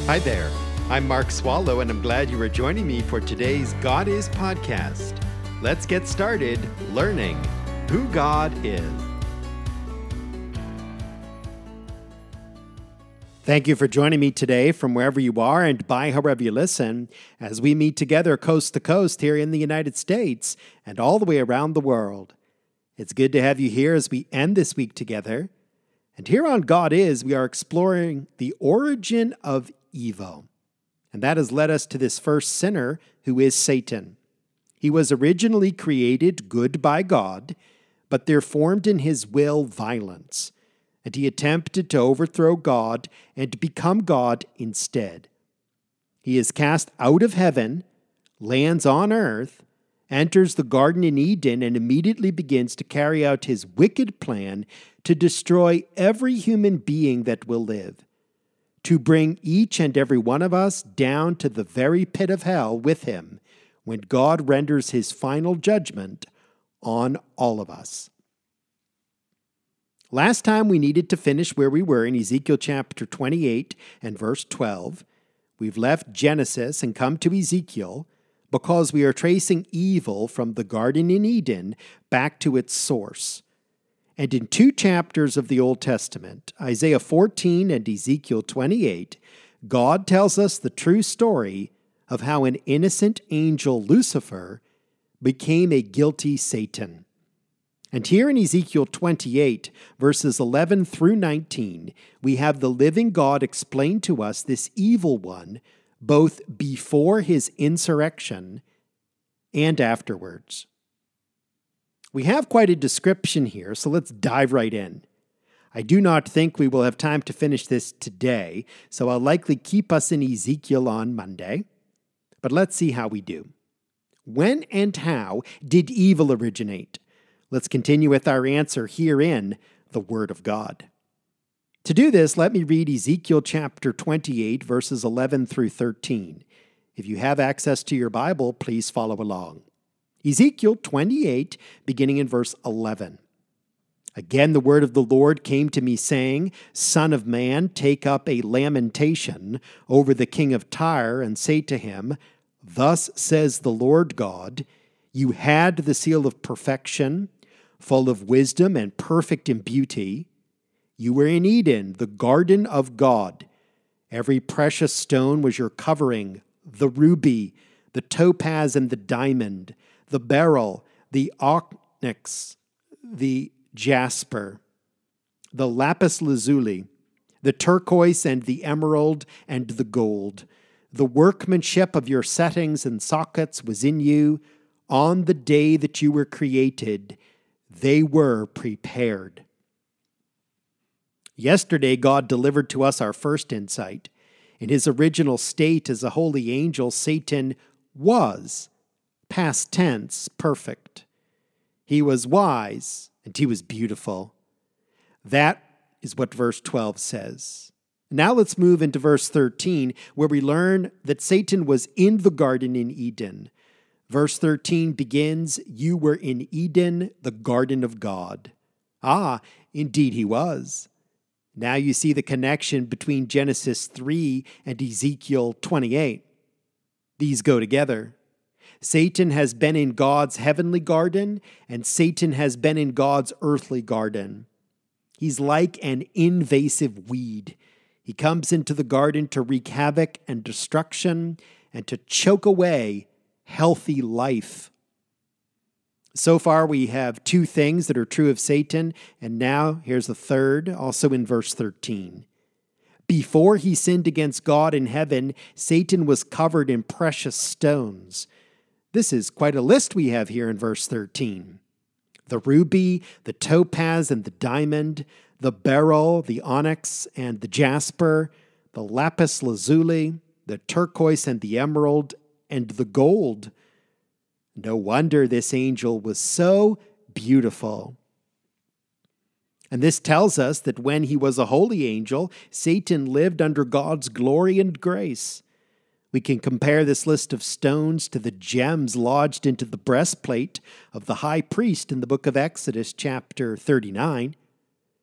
Hi there. I'm Mark Swallow, and I'm glad you are joining me for today's God Is podcast. Let's get started learning who God is. Thank you for joining me today from wherever you are and by however you listen as we meet together coast to coast here in the United States and all the way around the world. It's good to have you here as we end this week together. And here on God Is, we are exploring the origin of evil. And that has led us to this first sinner, who is Satan. He was originally created good by God, but there formed in his will violence, and he attempted to overthrow God and become God instead. He is cast out of heaven, lands on earth, enters the Garden in Eden, and immediately begins to carry out his wicked plan to destroy every human being that will live, to bring each and every one of us down to the very pit of hell with him when God renders his final judgment on all of us. Last time we needed to finish where we were in Ezekiel chapter 28 and verse 12. We've left Genesis and come to Ezekiel because we are tracing evil from the Garden in Eden back to its source. And in two chapters of the Old Testament, Isaiah 14 and Ezekiel 28, God tells us the true story of how an innocent angel, Lucifer, became a guilty Satan. And here in Ezekiel 28, verses 11 through 19, we have the living God explain to us this evil one, both before his insurrection and afterwards. We have quite a description here, so let's dive right in. I do not think we will have time to finish this today, so I'll likely keep us in Ezekiel on Monday. But let's see how we do. When and how did evil originate? Let's continue with our answer here in the Word of God. To do this, let me read Ezekiel chapter 28, verses 11 through 13. If you have access to your Bible, please follow along. Ezekiel 28, beginning in verse 11. Again the word of the Lord came to me, saying, Son of man, take up a lamentation over the king of Tyre, and say to him, Thus says the Lord God, You had the seal of perfection, full of wisdom and perfect in beauty. You were in Eden, the garden of God. Every precious stone was your covering, the ruby, the topaz and the diamond, the beryl, the onyx, the jasper, the lapis lazuli, the turquoise and the emerald and the gold. The workmanship of your settings and sockets was in you on the day that you were created. They were prepared. Yesterday, God delivered to us our first insight. In his original state as a holy angel, Satan was, past tense, perfect. He was wise, and he was beautiful. That is what verse 12 says. Now let's move into verse 13, where we learn that Satan was in the garden in Eden. Verse 13 begins, You were in Eden, the garden of God. Ah, indeed he was. Now you see the connection between Genesis 3 and Ezekiel 28. These go together. Satan has been in God's heavenly garden, and Satan has been in God's earthly garden. He's like an invasive weed. He comes into the garden to wreak havoc and destruction and to choke away healthy life. So far, we have two things that are true of Satan, and now here's the third, also in verse 13. Before he sinned against God in heaven, Satan was covered in precious stones. This is quite a list we have here in verse 13. The ruby, the topaz and the diamond, the beryl, the onyx and the jasper, the lapis lazuli, the turquoise and the emerald, and the gold. No wonder this angel was so beautiful. And this tells us that when he was a holy angel, Satan lived under God's glory and grace. We can compare this list of stones to the gems lodged into the breastplate of the high priest in the book of Exodus, chapter 39.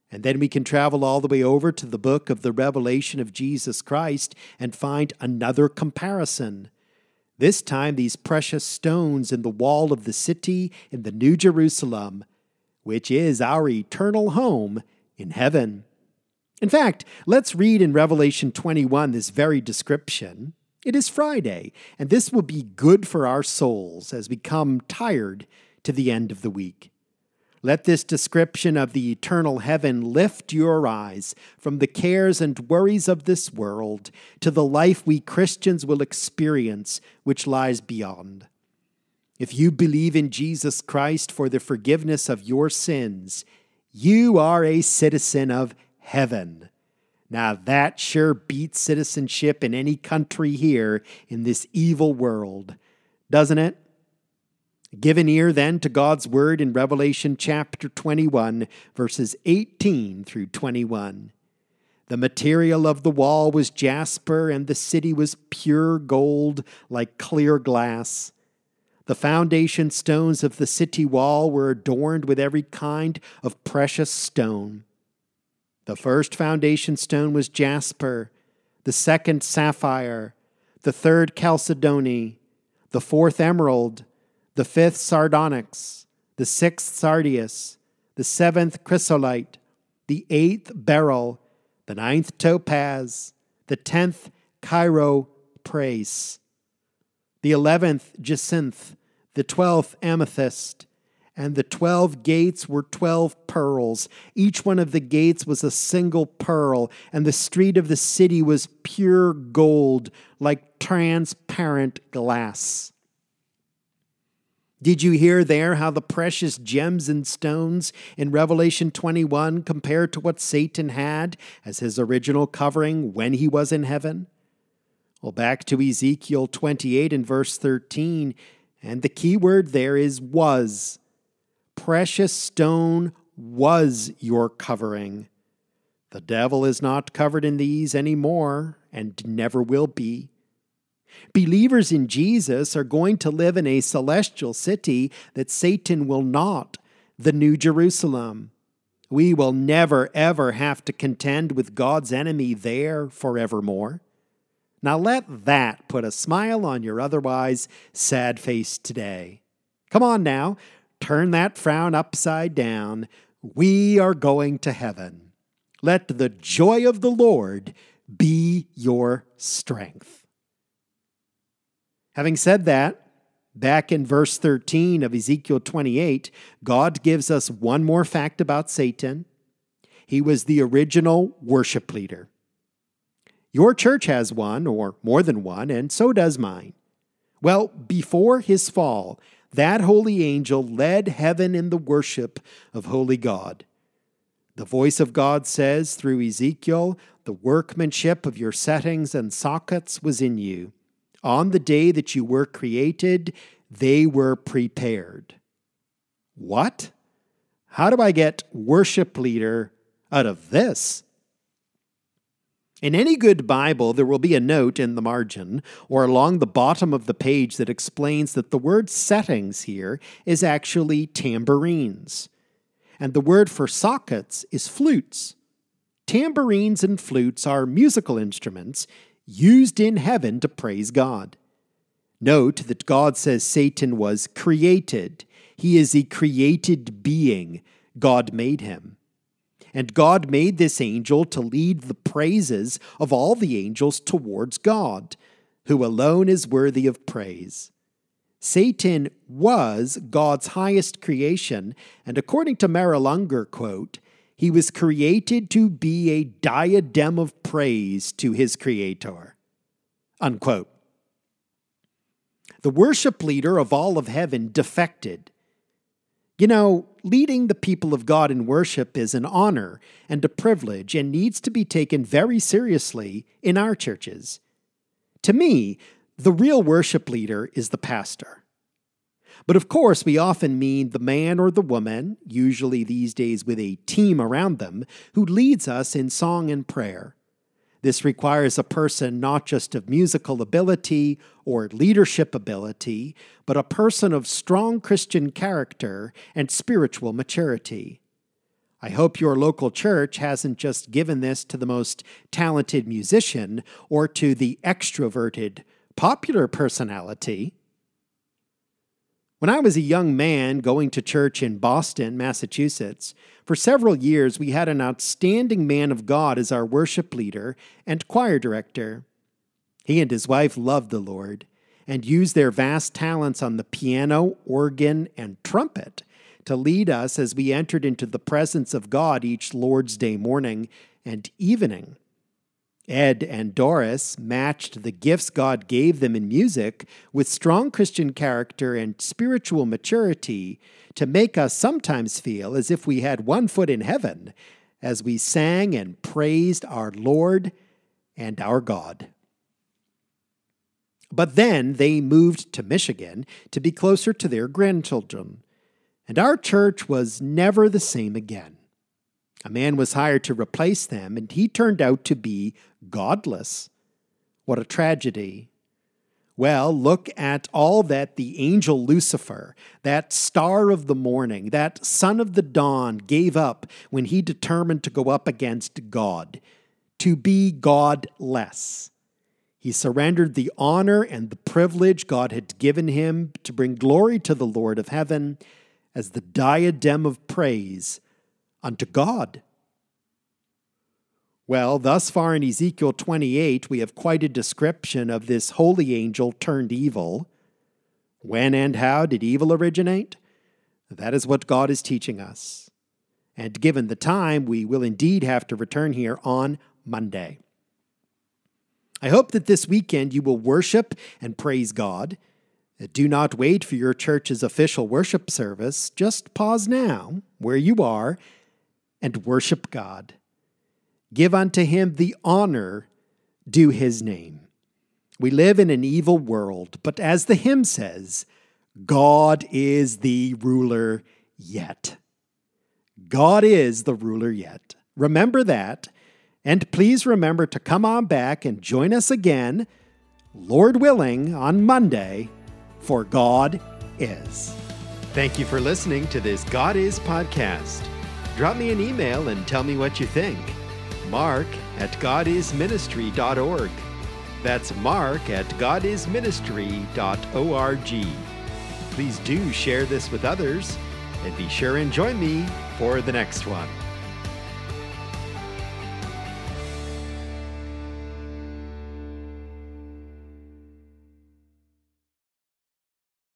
And then we can travel all the way over to the book of the Revelation of Jesus Christ and find another comparison. This time, these precious stones in the wall of the city in the New Jerusalem, which is our eternal home in heaven. In fact, let's read in Revelation 21 this very description. It is Friday, and this will be good for our souls as we come tired to the end of the week. Let this description of the eternal heaven lift your eyes from the cares and worries of this world to the life we Christians will experience, which lies beyond. If you believe in Jesus Christ for the forgiveness of your sins, you are a citizen of heaven. Now that sure beats citizenship in any country here in this evil world, doesn't it? Give an ear then to God's word in Revelation chapter 21, verses 18 through 21. The material of the wall was jasper, and the city was pure gold like clear glass. The foundation stones of the city wall were adorned with every kind of precious stone. The first foundation stone was jasper, the second sapphire, the third chalcedony, the fourth emerald, the fifth sardonyx, the sixth sardius, the seventh chrysolite, the eighth beryl, the ninth topaz, the 10th chrysoprase, the 11th jacinth, the 12th amethyst, and the 12 gates were 12 pearls. Each one of the gates was a single pearl, and the street of the city was pure gold, like transparent glass. Did you hear there how the precious gems and stones in Revelation 21 compare to what Satan had as his original covering when he was in heaven? Well, back to Ezekiel 28 and verse 13, and the key word there is was. Precious stone was your covering. The devil is not covered in these anymore and never will be. Believers in Jesus are going to live in a celestial city that Satan will not, the New Jerusalem. We will never, ever have to contend with God's enemy there forevermore. Now let that put a smile on your otherwise sad face today. Come on now, turn that frown upside down. We are going to heaven. Let the joy of the Lord be your strength. Having said that, back in verse 13 of Ezekiel 28, God gives us one more fact about Satan. He was the original worship leader. Your church has one, or more than one, and so does mine. Well, before his fall, that holy angel led heaven in the worship of holy God. The voice of God says through Ezekiel, the workmanship of your settings and sockets was in you. On the day that you were created, they were prepared. What? How do I get worship leader out of this? In any good Bible, there will be a note in the margin or along the bottom of the page that explains that the word settings here is actually tambourines. And the word for sockets is flutes. Tambourines and flutes are musical instruments used in heaven to praise God. Note that God says Satan was created. He is a created being. God made him. And God made this angel to lead the praises of all the angels towards God, who alone is worthy of praise. Satan was God's highest creation, and according to Merrill Unger, quote, he was created to be a diadem of praise to his creator, unquote. The worship leader of all of heaven defected. You know, leading the people of God in worship is an honor and a privilege and needs to be taken very seriously in our churches. To me, the real worship leader is the pastor. But of course, we often mean the man or the woman, usually these days with a team around them, who leads us in song and prayer. This requires a person not just of musical ability or leadership ability, but a person of strong Christian character and spiritual maturity. I hope your local church hasn't just given this to the most talented musician or to the extroverted, popular personality. When I was a young man going to church in Boston, Massachusetts, for several years we had an outstanding man of God as our worship leader and choir director. He and his wife loved the Lord and used their vast talents on the piano, organ, and trumpet to lead us as we entered into the presence of God each Lord's Day morning and evening. Ed and Doris matched the gifts God gave them in music with strong Christian character and spiritual maturity to make us sometimes feel as if we had one foot in heaven as we sang and praised our Lord and our God. But then they moved to Michigan to be closer to their grandchildren, and our church was never the same again. A man was hired to replace them, and he turned out to be godless. What a tragedy. Well, look at all that the angel Lucifer, that star of the morning, that son of the dawn, gave up when he determined to go up against God, to be godless. He surrendered the honor and the privilege God had given him to bring glory to the Lord of heaven as the diadem of praise unto God. Well, thus far in Ezekiel 28, we have quite a description of this holy angel turned evil. When and how did evil originate? That is what God is teaching us. And given the time, we will indeed have to return here on Monday. I hope that this weekend you will worship and praise God. Do not wait for your church's official worship service. Just pause now, where you are, and worship God. Give unto him the honor due his name. We live in an evil world, but as the hymn says, God is the ruler yet. God is the ruler yet. Remember that, and please remember to come on back and join us again, Lord willing, on Monday, for God is. Thank you for listening to this God Is podcast. Drop me an email and tell me what you think. mark@godisministry.org. That's mark@godisministry.org. Please do share this with others, and be sure and join me for the next one.